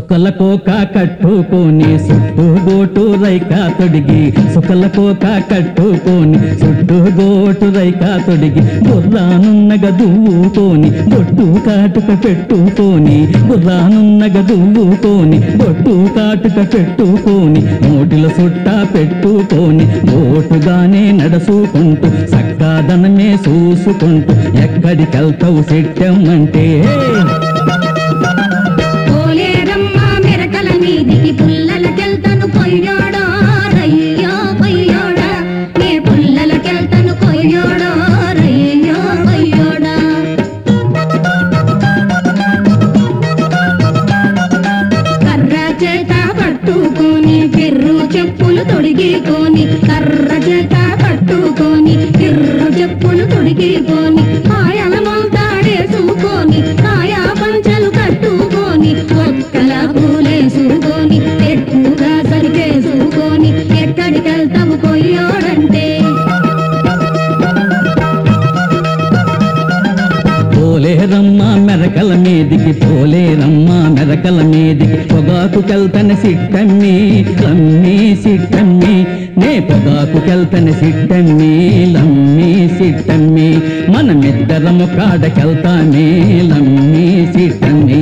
సుకల కోక కట్టుకొని సుట్టు గోటు రైకా తొడిగి సుకల కోక కట్టుకొని సుట్టు గోటు రైకా తొడిగి బుర్రానున్నగ దువ్వుకొని బొట్టు కాటుక పెట్టుకొని బుర్రానున్నగ దువ్వుకొని బొట్టు కాటుక పెట్టుకొని నోటిలో సుట్ట పెట్టుకొని ఓటుగానే నడుచుకుంటూ సక్కాదనమే చూసుకుంటూ ఎక్కడికెళ్తావు సెట్టమ్మంటే పుల్లలకెళ్తాను కొయ్యోడో రయ్యో కొయ్యోడా నే పుల్లలకెళ్తాను కొయ్యోడో రయ్యో కొయ్యోడా కర్ర చేత పట్టుకొని కిర్రు చెప్పులు తొడిగికొని కర్ర చేత పట్టుకొని కిర్రు చెప్పులు తొడిగికొని కాయల మోతాడేసుకొని కాయా పంచలు కట్టుకొని ఒక్కల పూలేసుకొని ఎక్కువగా సరికేసుకొని ఎక్కడికెళ్తావు కొయ్యోడంటే పోలేరమ్మ మెరకల మీదికి పోలేరమ్మ మెరకల మీదికి పొగాకుకెళ్తని సిట్టమ్మి లమ్మి సిట్టమ్మి నే పొగాకుకెళ్తని సిట్టమ్మి లమ్మి సిట్టమ్మి మనమిద్దరము కాడకెళ్తామే లమ్మి సిట్టమ్మి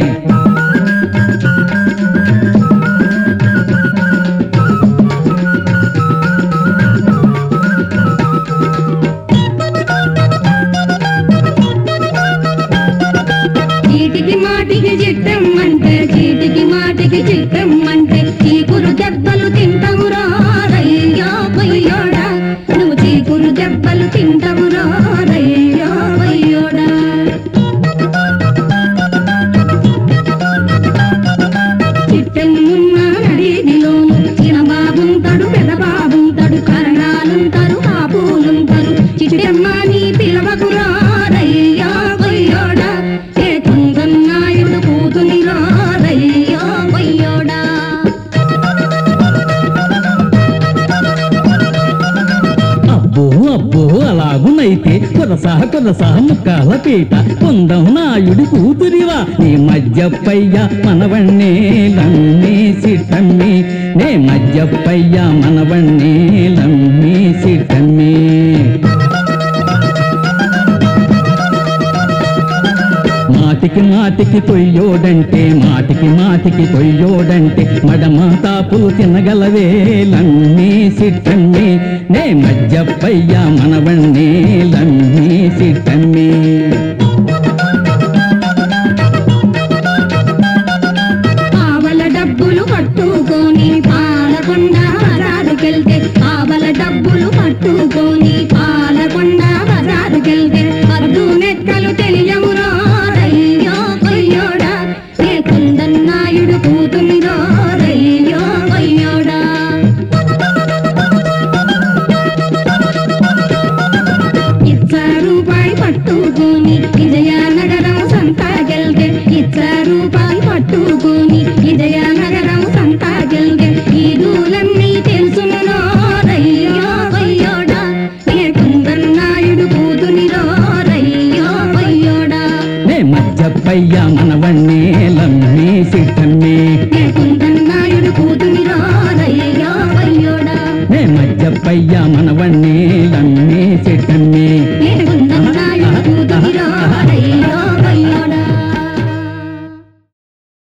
చీటికి మాటికి చిట్టమ్మంటే చీటికి మాటికి చిట్టమ్మంటే చీకురు దెబ్బలు తింటవురా రయ్యో కొయ్యోడా నువ్వు చీకురు దెబ్బలు తింటవురా రయ్యో కొయ్యోడా చిట్టమ్మున్న నడిదిలోను చిన్నబాబుంటాడు పెద్దబాబుంటాడు కరణాలుంటారు కాపులుంటారు చిట్టమ్మ నీ పిలవకురా రయ్యో కొయ్యోడా నాయుడు కూతునిరా రయ్యో కొయ్యోడా అబ్బో అబ్బో అలాగునైతే కొరసా ముక్కాల పీట పొందం నాయుడు కూతురివా నీ మధ్యపయ్య మనవణ్ణే లమ్మి సిట్టమ్మి నే మధ్యపయ్య మనవణ్ణే లమ్మి సిట్టమ్మి మాటికి మాటికి తొయ్యోడంటే మాటికి మాటికి తొయ్యోడంటే మడమాతాపులు తినగలవే లమ్మి సిట్టమ్మి నే మధ్యపయ్య మనవణ్ణే లమ్మి సిట్టమ్మి ఆవల డబ్బులు పట్టుకొని పాలకొండ వరాదుకెళ్తే ఆవల డబ్బులు పట్టుకొని పాలకొండ వరాదుకెళ్తే అద్దు నెక్కలు తెలియమురా రయ్యో కొయ్యోడా నే కుందన్నాయుడు కూతునిరో రయ్యో కొయ్యోడా రూపాయి పట్టుకొని విజయనగరం సంతాగెల్గే రూపాయి పట్టుకొని విజయనగరం సంతాగెల్గే ఈ దూలన్నీ తెలుసునురో రయ్యో కొయ్యోడా నే కుందన్నాయుడు కూతునిరో రయ్యో కొయ్యోడా నే మధ్యపయ్య మనవణ్ణే లమ్మి సిట్టమ్మి నే కుందన్నాయుడు కూతునిరో రయ్యో కొయ్యోడా నే మధ్యపయ్య మనవణ్ణే లమ్మి సిట్టమ్మి నే కుందన్నా